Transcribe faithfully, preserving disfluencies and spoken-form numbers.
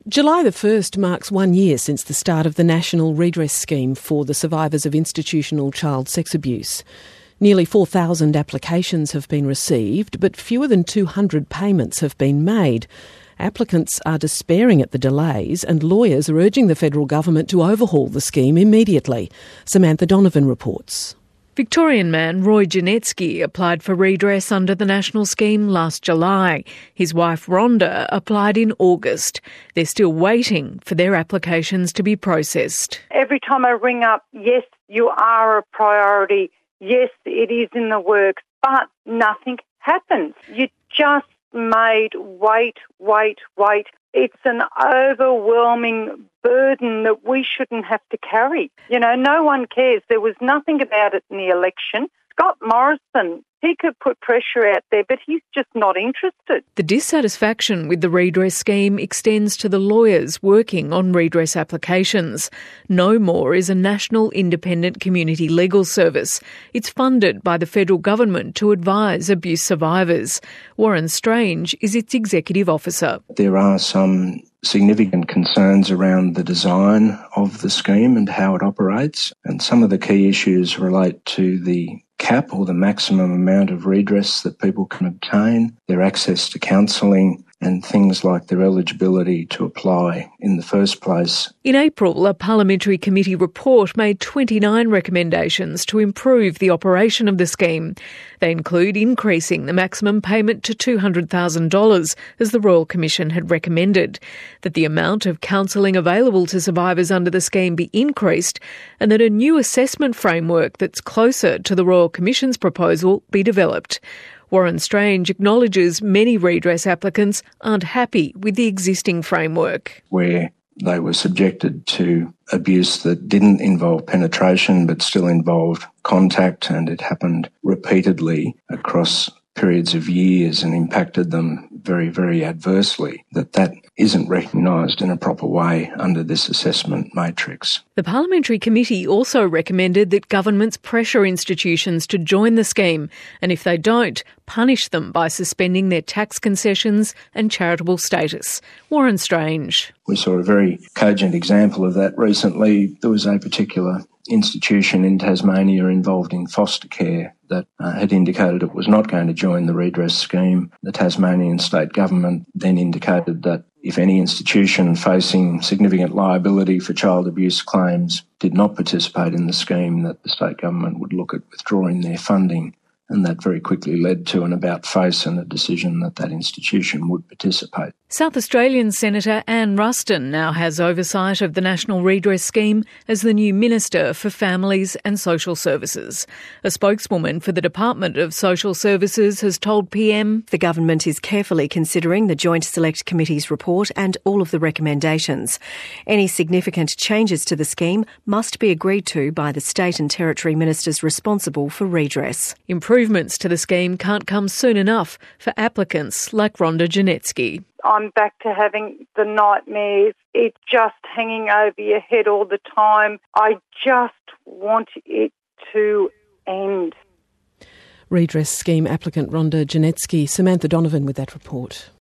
July the first marks one year since the start of the National Redress Scheme for the survivors of institutional child sex abuse. Nearly four thousand applications have been received, but fewer than two hundred payments have been made. Applicants are despairing at the delays, and lawyers are urging the federal government to overhaul the scheme immediately. Samantha Donovan reports. Victorian man Roy Janetsky applied for redress under the national scheme last July. His wife Rhonda applied in August. They're still waiting for their applications to be processed. Every time I ring up, yes, you are a priority. Yes, it is in the works, but nothing happens. You just made wait, wait, wait. It's an overwhelming burden that we shouldn't have to carry. You know, no one cares. There was nothing about it in the election. Scott Morrison, he could put pressure out there, but he's just not interested. The dissatisfaction with the redress scheme extends to the lawyers working on redress applications. Know More is a national independent community legal service. It's funded by the federal government to advise abuse survivors. Warren Strange is its executive officer. There are some significant concerns around the design of the scheme and how it operates, and some of the key issues relate to the cap or the maximum amount of redress that people can obtain, their access to counselling, and things like their eligibility to apply in the first place. In April, a parliamentary committee report made twenty-nine recommendations to improve the operation of the scheme. They include increasing the maximum payment to two hundred thousand dollars, as the Royal Commission had recommended, that the amount of counselling available to survivors under the scheme be increased, and that a new assessment framework that's closer to the Royal Commission's proposal be developed. Warren Strange acknowledges many redress applicants aren't happy with the existing framework. Where they were subjected to abuse that didn't involve penetration but still involved contact, and it happened repeatedly across periods of years and impacted them very, very adversely, that that isn't recognised in a proper way under this assessment matrix. The Parliamentary Committee also recommended that governments pressure institutions to join the scheme, and if they don't, punish them by suspending their tax concessions and charitable status. Warren Strange. We saw a very cogent example of that recently. There was a particular institution in Tasmania involved in foster care that uh, had indicated it was not going to join the redress scheme. The Tasmanian state government then indicated that if any institution facing significant liability for child abuse claims did not participate in the scheme, that the state government would look at withdrawing their funding. And that very quickly led to an about-face and a decision that that institution would participate. South Australian Senator Anne Ruston now has oversight of the National Redress Scheme as the new Minister for Families and Social Services. A spokeswoman for the Department of Social Services has told P M the government is carefully considering the Joint Select Committee's report and all of the recommendations. Any significant changes to the scheme must be agreed to by the state and territory ministers responsible for redress. Improvements to the scheme can't come soon enough for applicants like Rhonda Janetsky. I'm back to having the nightmares. It's just hanging over your head all the time. I just want it to end. Redress Scheme applicant Rhonda Janetsky. Samantha Donovan with that report.